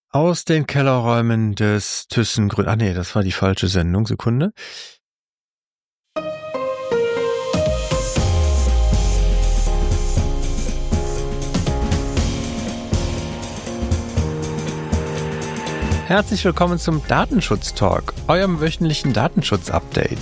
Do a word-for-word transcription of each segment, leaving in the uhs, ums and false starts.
Aus den Kellerräumen des ThyssenKrupp. Ah nee, das war die falsche Sendung. Sekunde. Herzlich willkommen zum Datenschutz-Talk, eurem wöchentlichen Datenschutz-Update.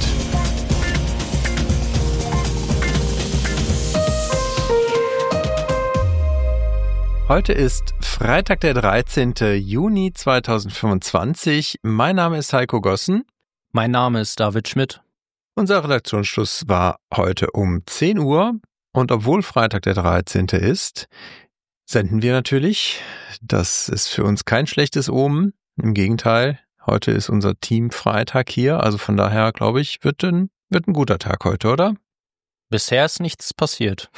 Heute ist Freitag, der dreizehnten Juni zweitausendfünfundzwanzig. Mein Name ist Heiko Gossen. Mein Name ist David Schmidt. Unser Redaktionsschluss war heute um zehn Uhr. Und obwohl Freitag der dreizehnte ist, senden wir natürlich. Das ist für uns kein schlechtes Omen. Im Gegenteil, heute ist unser Team Freitag hier. Also von daher, glaube ich, wird ein, wird ein guter Tag heute, oder? Bisher ist nichts passiert.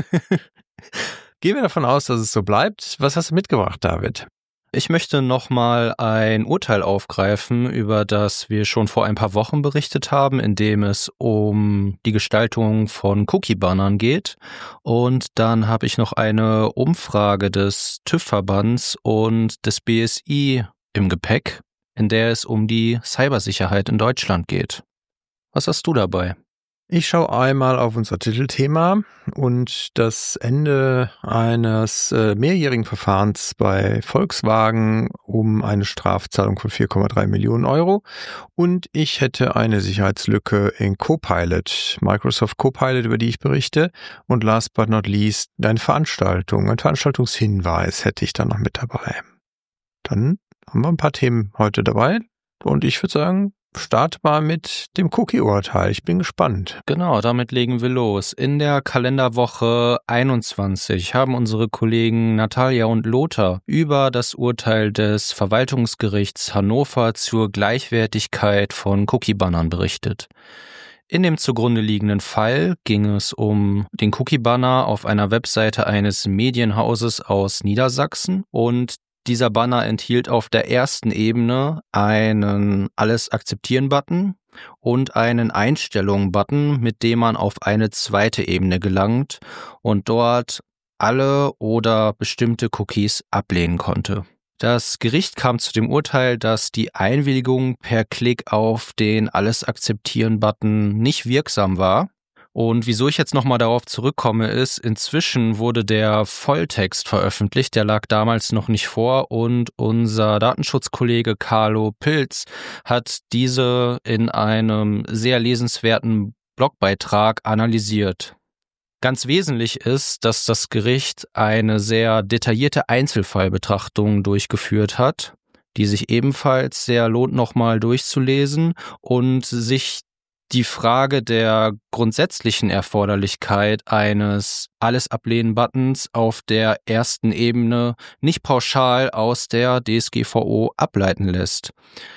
Gehen wir davon aus, dass es so bleibt. Was hast du mitgebracht, David? Ich möchte nochmal ein Urteil aufgreifen, über das wir schon vor ein paar Wochen berichtet haben, in dem es um die Gestaltung von Cookie-Bannern geht. Und dann habe ich noch eine Umfrage des TÜV-Verbands und des B S I im Gepäck, in der es um die Cybersicherheit in Deutschland geht. Was hast du dabei? Ich schaue einmal auf unser Titelthema und das Ende eines äh, mehrjährigen Verfahrens bei Volkswagen um eine Strafzahlung von vier Komma drei Millionen Euro. Und ich hätte eine Sicherheitslücke in Copilot, Microsoft Copilot, über die ich berichte. Und last but not least, eine Veranstaltung, ein Veranstaltungshinweis hätte ich da noch mit dabei. Dann haben wir ein paar Themen heute dabei und ich würde sagen, starte mal mit dem Cookie-Urteil. Ich bin gespannt. Genau, damit legen wir los. In der Kalenderwoche einundzwanzig haben unsere Kollegen Natalia und Lothar über das Urteil des Verwaltungsgerichts Hannover zur Gleichwertigkeit von Cookie-Bannern berichtet. In dem zugrunde liegenden Fall ging es um den Cookie-Banner auf einer Webseite eines Medienhauses aus Niedersachsen und dieser Banner enthielt auf der ersten Ebene einen Alles-Akzeptieren-Button und einen Einstellungen-Button, mit dem man auf eine zweite Ebene gelangt und dort alle oder bestimmte Cookies ablehnen konnte. Das Gericht kam zu dem Urteil, dass die Einwilligung per Klick auf den Alles-Akzeptieren-Button nicht wirksam war. Und wieso ich jetzt nochmal darauf zurückkomme, ist, inzwischen wurde der Volltext veröffentlicht, der lag damals noch nicht vor und unser Datenschutzkollege Carlo Pilz hat diese in einem sehr lesenswerten Blogbeitrag analysiert. Ganz wesentlich ist, dass das Gericht eine sehr detaillierte Einzelfallbetrachtung durchgeführt hat, die sich ebenfalls sehr lohnt, nochmal durchzulesen und sich die Frage der grundsätzlichen Erforderlichkeit eines Alles-Ablehnen-Buttons auf der ersten Ebene nicht pauschal aus der D S G V O ableiten lässt.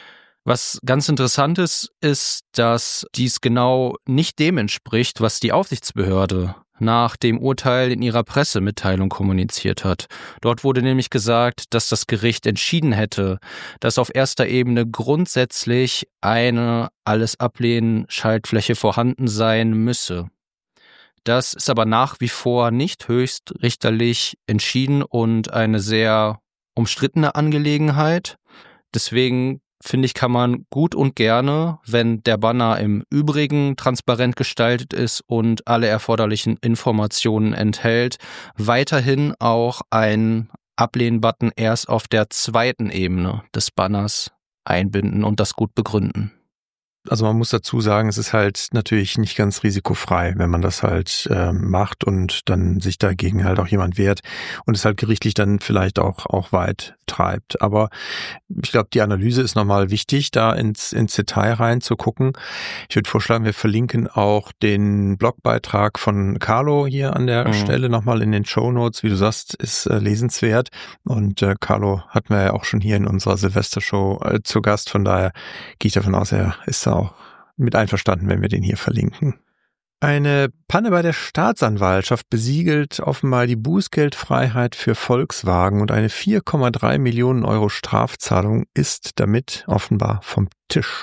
Was ganz interessant ist, ist, dass dies genau nicht dem entspricht, was die Aufsichtsbehörde nach dem Urteil in ihrer Pressemitteilung kommuniziert hat. Dort wurde nämlich gesagt, dass das Gericht entschieden hätte, dass auf erster Ebene grundsätzlich eine Alles-Ablehnen-Schaltfläche vorhanden sein müsse. Das ist aber nach wie vor nicht höchstrichterlich entschieden und eine sehr umstrittene Angelegenheit. Deswegen finde ich, kann man gut und gerne, wenn der Banner im Übrigen transparent gestaltet ist und alle erforderlichen Informationen enthält, weiterhin auch einen Ablehnen-Button erst auf der zweiten Ebene des Banners einbinden und das gut begründen. Also man muss dazu sagen, es ist halt natürlich nicht ganz risikofrei, wenn man das halt äh, macht und dann sich dagegen halt auch jemand wehrt und es halt gerichtlich dann vielleicht auch auch weit treibt. Aber ich glaube, die Analyse ist nochmal wichtig, da ins ins Detail reinzugucken. Ich würde vorschlagen, wir verlinken auch den Blogbeitrag von Carlo hier an der mhm. Stelle nochmal in den Shownotes. Wie du sagst, ist äh, lesenswert und äh, Carlo hatten wir ja auch schon hier in unserer Silvestershow äh, zu Gast. Von daher gehe ich davon aus, er ist da auch mit einverstanden, wenn wir den hier verlinken. Eine Panne bei der Staatsanwaltschaft besiegelt offenbar die Bußgeldfreiheit für Volkswagen und eine vier Komma drei Millionen Euro Strafzahlung ist damit offenbar vom Tisch.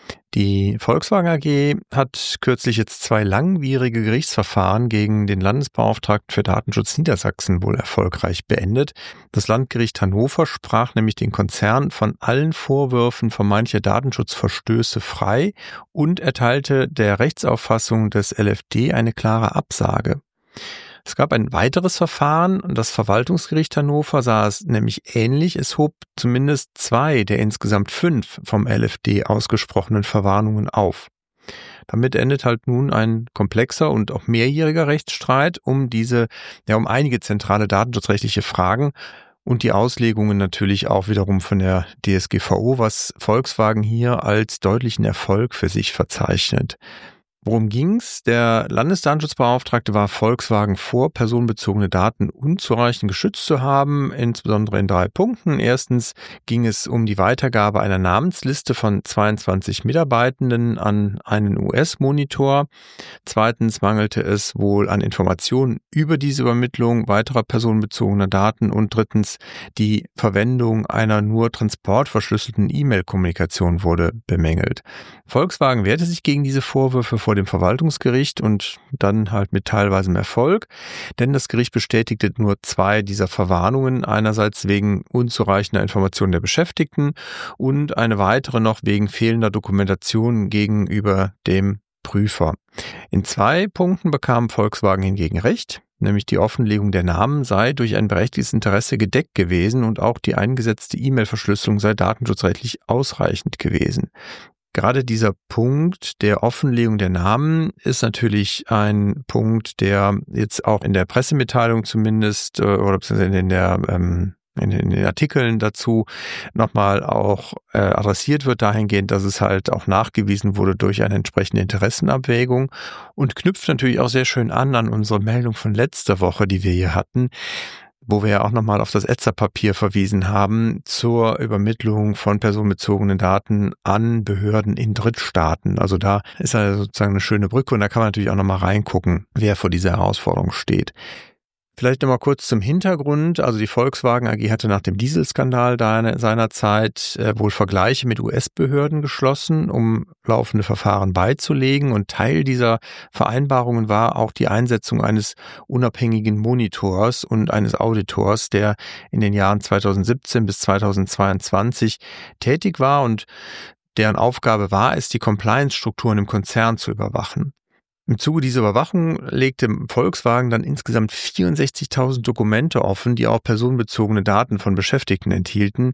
Die Volkswagen A G hat kürzlich jetzt zwei langwierige Gerichtsverfahren gegen den Landesbeauftragten für Datenschutz Niedersachsen wohl erfolgreich beendet. Das Landgericht Hannover sprach nämlich den Konzern von allen Vorwürfen vermeintlicher Datenschutzverstöße frei und erteilte der Rechtsauffassung des L F D eine klare Absage. Es gab ein weiteres Verfahren, das Verwaltungsgericht Hannover sah es nämlich ähnlich. Es hob zumindest zwei der insgesamt fünf vom L F D ausgesprochenen Verwarnungen auf. Damit endet halt nun ein komplexer und auch mehrjähriger Rechtsstreit um diese, ja, um einige zentrale datenschutzrechtliche Fragen und die Auslegungen natürlich auch wiederum von der D S G V O, was Volkswagen hier als deutlichen Erfolg für sich verzeichnet. Worum ging's? Der Landesdatenschutzbeauftragte warf Volkswagen vor, personenbezogene Daten unzureichend geschützt zu haben, insbesondere in drei Punkten. Erstens ging es um die Weitergabe einer Namensliste von zweiundzwanzig Mitarbeitenden an einen U S-Monitor. Zweitens mangelte es wohl an Informationen über diese Übermittlung weiterer personenbezogener Daten. Und drittens die Verwendung einer nur transportverschlüsselten E-Mail-Kommunikation wurde bemängelt. Volkswagen wehrte sich gegen diese Vorwürfe vor dem Verwaltungsgericht und dann halt mit teilweisem Erfolg, denn das Gericht bestätigte nur zwei dieser Verwarnungen, einerseits wegen unzureichender Informationen der Beschäftigten und eine weitere noch wegen fehlender Dokumentation gegenüber dem Prüfer. In zwei Punkten bekam Volkswagen hingegen recht, nämlich die Offenlegung der Namen sei durch ein berechtigtes Interesse gedeckt gewesen und auch die eingesetzte E-Mail-Verschlüsselung sei datenschutzrechtlich ausreichend gewesen. Gerade dieser Punkt der Offenlegung der Namen ist natürlich ein Punkt, der jetzt auch in der Pressemitteilung zumindest oder beziehungsweise in der ähm, in den Artikeln dazu nochmal auch äh, adressiert wird, dahingehend, dass es halt auch nachgewiesen wurde durch eine entsprechende Interessenabwägung und knüpft natürlich auch sehr schön an an unsere Meldung von letzter Woche, die wir hier hatten, wo wir ja auch nochmal auf das E Z A-Papier verwiesen haben zur Übermittlung von personenbezogenen Daten an Behörden in Drittstaaten. Also da ist ja sozusagen eine schöne Brücke und da kann man natürlich auch nochmal reingucken, wer vor dieser Herausforderung steht. Vielleicht nochmal kurz zum Hintergrund. Also die Volkswagen A G hatte nach dem Dieselskandal seinerzeit äh, wohl Vergleiche mit U S-Behörden geschlossen, um laufende Verfahren beizulegen. Und Teil dieser Vereinbarungen war auch die Einsetzung eines unabhängigen Monitors und eines Auditors, der in den Jahren zweitausendsiebzehn bis zweitausendzweiundzwanzig tätig war und deren Aufgabe war es, die Compliance-Strukturen im Konzern zu überwachen. Im Zuge dieser Überwachung legte Volkswagen dann insgesamt vierundsechzigtausend Dokumente offen, die auch personenbezogene Daten von Beschäftigten enthielten.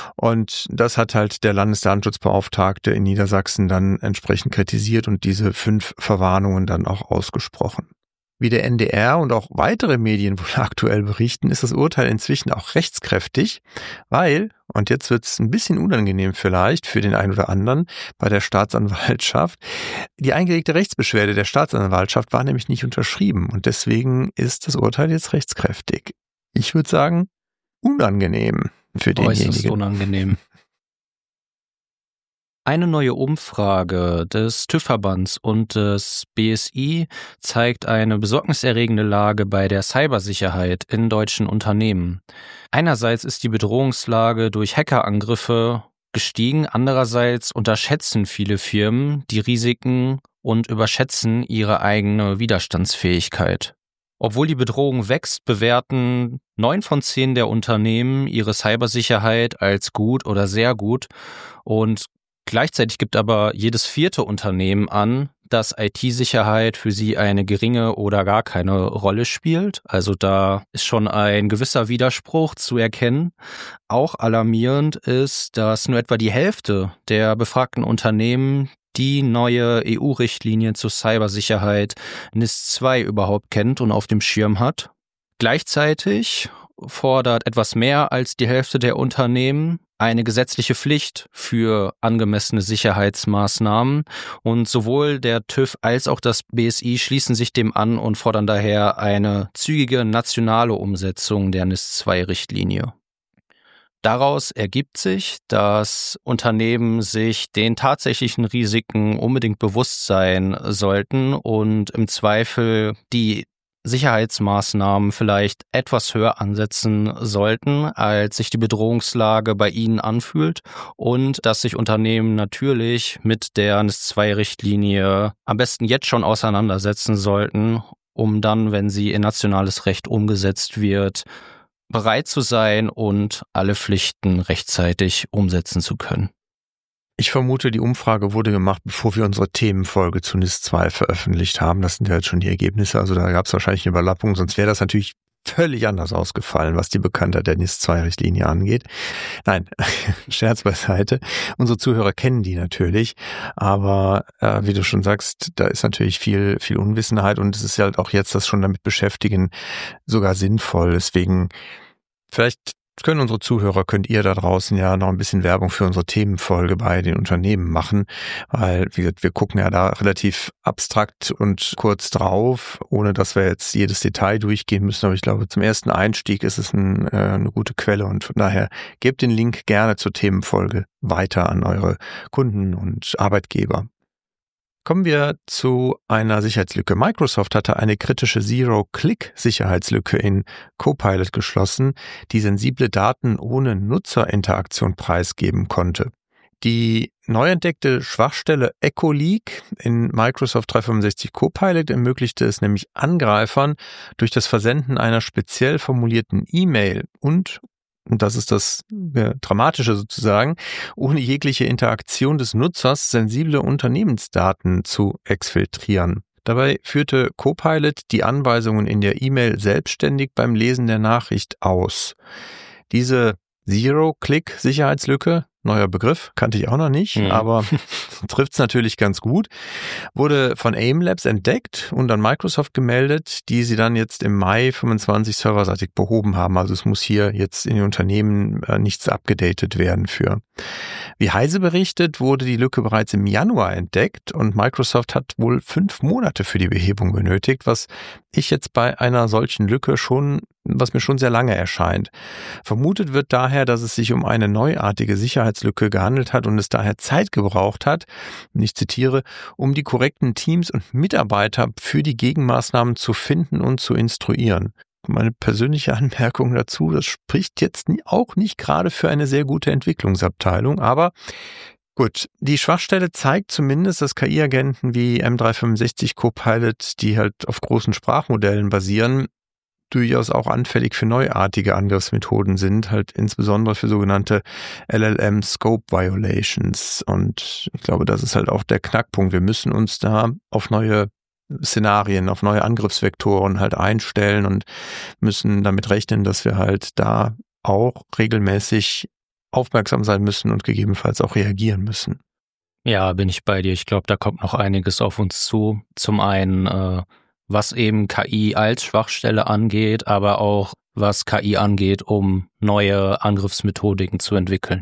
Und das hat halt der Landesdatenschutzbeauftragte in Niedersachsen dann entsprechend kritisiert und diese fünf Verwarnungen dann auch ausgesprochen. Wie der N D R und auch weitere Medien wohl aktuell berichten, ist das Urteil inzwischen auch rechtskräftig, weil, und jetzt wird es ein bisschen unangenehm vielleicht für den einen oder anderen bei der Staatsanwaltschaft, die eingelegte Rechtsbeschwerde der Staatsanwaltschaft war nämlich nicht unterschrieben und deswegen ist das Urteil jetzt rechtskräftig. Ich würde sagen, unangenehm für denjenigen. Äußerst unangenehm. Eine neue Umfrage des TÜV-Verbands und des B S I zeigt eine besorgniserregende Lage bei der Cybersicherheit in deutschen Unternehmen. Einerseits ist die Bedrohungslage durch Hackerangriffe gestiegen, andererseits unterschätzen viele Firmen die Risiken und überschätzen ihre eigene Widerstandsfähigkeit. Obwohl die Bedrohung wächst, bewerten neun von zehn der Unternehmen ihre Cybersicherheit als gut oder sehr gut und gleichzeitig gibt aber jedes vierte Unternehmen an, dass I T-Sicherheit für sie eine geringe oder gar keine Rolle spielt. Also da ist schon ein gewisser Widerspruch zu erkennen. Auch alarmierend ist, dass nur etwa die Hälfte der befragten Unternehmen die neue E U-Richtlinie zur Cybersicherheit N I S zwei überhaupt kennt und auf dem Schirm hat. Gleichzeitig fordert etwas mehr als die Hälfte der Unternehmen eine gesetzliche Pflicht für angemessene Sicherheitsmaßnahmen und sowohl der TÜV als auch das B S I schließen sich dem an und fordern daher eine zügige nationale Umsetzung der N I S zwei Richtlinie. Daraus ergibt sich, dass Unternehmen sich den tatsächlichen Risiken unbedingt bewusst sein sollten und im Zweifel die Sicherheitsmaßnahmen vielleicht etwas höher ansetzen sollten, als sich die Bedrohungslage bei ihnen anfühlt und dass sich Unternehmen natürlich mit der N I S zwei Richtlinie am besten jetzt schon auseinandersetzen sollten, um dann, wenn sie in nationales Recht umgesetzt wird, bereit zu sein und alle Pflichten rechtzeitig umsetzen zu können. Ich vermute, die Umfrage wurde gemacht, bevor wir unsere Themenfolge zu N I S zwei veröffentlicht haben. Das sind ja jetzt schon die Ergebnisse, also da gab es wahrscheinlich eine Überlappung, sonst wäre das natürlich völlig anders ausgefallen, was die Bekanntheit der N I S zwei Richtlinie angeht. Nein, Scherz beiseite. Unsere Zuhörer kennen die natürlich, aber äh, wie du schon sagst, da ist natürlich viel, viel Unwissenheit und es ist ja halt auch jetzt das schon damit beschäftigen sogar sinnvoll. Deswegen vielleicht können unsere Zuhörer, könnt ihr da draußen ja noch ein bisschen Werbung für unsere Themenfolge bei den Unternehmen machen, weil, wie gesagt, wir gucken ja da relativ abstrakt und kurz drauf, ohne dass wir jetzt jedes Detail durchgehen müssen, aber ich glaube, zum ersten Einstieg ist es ein, äh, eine gute Quelle und von daher gebt den Link gerne zur Themenfolge weiter an eure Kunden und Arbeitgeber. Kommen wir zu einer Sicherheitslücke. Microsoft hatte eine kritische Zero-Click-Sicherheitslücke in Copilot geschlossen, die sensible Daten ohne Nutzerinteraktion preisgeben konnte. Die neu entdeckte Schwachstelle Echo Leak in Microsoft dreihundertfünfundsechzig Copilot ermöglichte es nämlich Angreifern, durch das Versenden einer speziell formulierten E-Mail und Und das ist das äh, Dramatische sozusagen, ohne jegliche Interaktion des Nutzers sensible Unternehmensdaten zu exfiltrieren. Dabei führte Copilot die Anweisungen in der E-Mail selbstständig beim Lesen der Nachricht aus. Diese Zero-Click-Sicherheitslücke, neuer Begriff, kannte ich auch noch nicht, mhm. aber trifft es natürlich ganz gut, wurde von AIM Labs entdeckt und an Microsoft gemeldet, die sie dann jetzt im Mai fünfundzwanzig serverseitig behoben haben. Also es muss hier jetzt in den Unternehmen äh, nichts abgedatet werden für. Wie Heise berichtet, wurde die Lücke bereits im Januar entdeckt und Microsoft hat wohl fünf Monate für die Behebung benötigt, was ich jetzt bei einer solchen Lücke schon, was mir schon sehr lange erscheint. Vermutet wird daher, dass es sich um eine neuartige Sicherheitslücke gehandelt hat und es daher Zeit gebraucht hat, und ich zitiere, um die korrekten Teams und Mitarbeiter für die Gegenmaßnahmen zu finden und zu instruieren. Meine persönliche Anmerkung dazu, das spricht jetzt auch nicht gerade für eine sehr gute Entwicklungsabteilung, aber gut, die Schwachstelle zeigt zumindest, dass K I-Agenten wie M dreihundertfünfundsechzig Copilot, die halt auf großen Sprachmodellen basieren, durchaus auch anfällig für neuartige Angriffsmethoden sind, halt insbesondere für sogenannte L L M-Scope-Violations. Und ich glaube, das ist halt auch der Knackpunkt. Wir müssen uns da auf neue Szenarien, auf neue Angriffsvektoren halt einstellen und müssen damit rechnen, dass wir halt da auch regelmäßig aufmerksam sein müssen und gegebenenfalls auch reagieren müssen. Ja, bin ich bei dir. Ich glaube, da kommt noch einiges auf uns zu. Zum einen, äh, was eben K I als Schwachstelle angeht, aber auch was K I angeht, um neue Angriffsmethodiken zu entwickeln.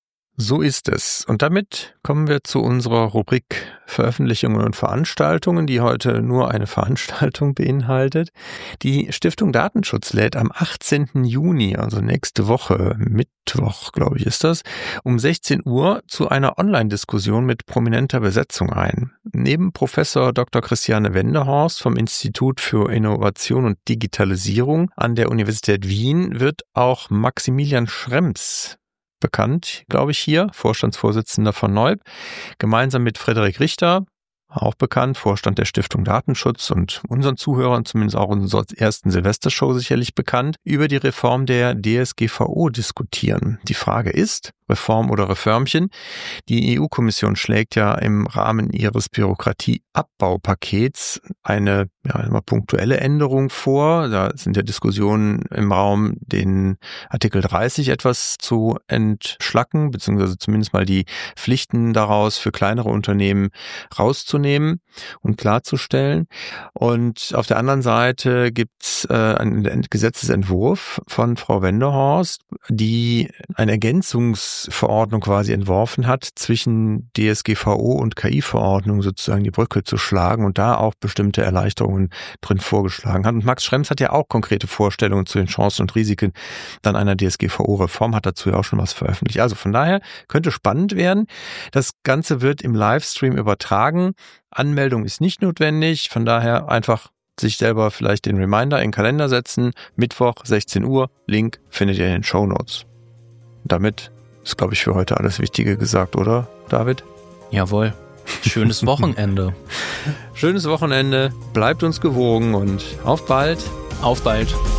So ist es. Und damit kommen wir zu unserer Rubrik Veröffentlichungen und Veranstaltungen, die heute nur eine Veranstaltung beinhaltet. Die Stiftung Datenschutz lädt am achtzehnten Juni, also nächste Woche, Mittwoch, glaube ich, ist das, um sechzehn Uhr zu einer Online-Diskussion mit prominenter Besetzung ein. Neben Professor Doktor Christiane Wendehorst vom Institut für Innovation und Digitalisierung an der Universität Wien wird auch Maximilian Schrems bekannt, glaube ich, hier, Vorstandsvorsitzender von Neub, gemeinsam mit Frederik Richter, auch bekannt, Vorstand der Stiftung Datenschutz und unseren Zuhörern, zumindest auch unserer ersten Silvestershow sicherlich bekannt, über die Reform der D S G V O diskutieren. Die Frage ist, Reform oder Reformchen? Die E U-Kommission schlägt ja im Rahmen ihres Bürokratieabbaupakets eine ja, immer punktuelle Änderung vor. Da sind ja Diskussionen im Raum, den Artikel dreißig etwas zu entschlacken, beziehungsweise zumindest mal die Pflichten daraus für kleinere Unternehmen rauszunehmen und klarzustellen. Und auf der anderen Seite gibt's äh, einen Gesetzesentwurf von Frau Wendehorst, die eine Ergänzungsverordnung quasi entworfen hat, zwischen D S G V O und K I-Verordnung sozusagen die Brücke zu schlagen und da auch bestimmte Erleichterungen drin vorgeschlagen hat. Und Max Schrems hat ja auch konkrete Vorstellungen zu den Chancen und Risiken dann einer D S G V O-Reform, hat dazu ja auch schon was veröffentlicht. Also von daher könnte spannend werden. Das Ganze wird im Livestream übertragen. Anmeldung ist nicht notwendig, von daher einfach sich selber vielleicht den Reminder in den Kalender setzen. Mittwoch, sechzehn Uhr, Link findet ihr in den Shownotes. Damit ist, glaube ich, für heute alles Wichtige gesagt, oder, David? Jawohl. Schönes Wochenende. Schönes Wochenende. Bleibt uns gewogen und auf bald. Auf bald.